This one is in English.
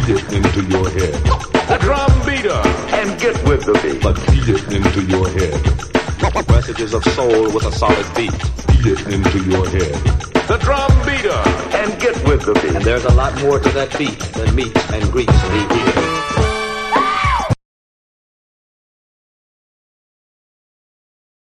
feed it into your head. The drum beater, and get with the beat. But feed it into your head. Messages of soul with a solid beat. Feed it into your head. The drum beater, and get with the beat. And there's a lot more to that beat than meets and greets the ear.